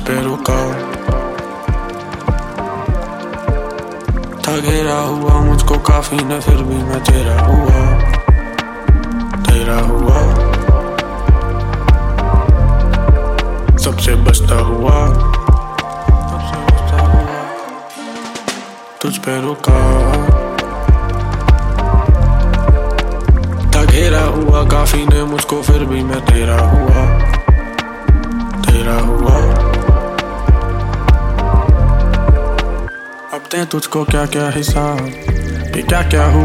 पे रुका था, घेरा हुआ मुझको काफी न, फिर भी मैं तेरा हुआ, तेरा हुआ, सबसे बचता हुआ, तुझ पे रुका था, घेरा हुआ काफी ने मुझको, फिर भी मैं तेरा हुआ, तेरा हुआ। अब दे तुझको क्या क्या हिसाब, ये क्या क्या हुआ।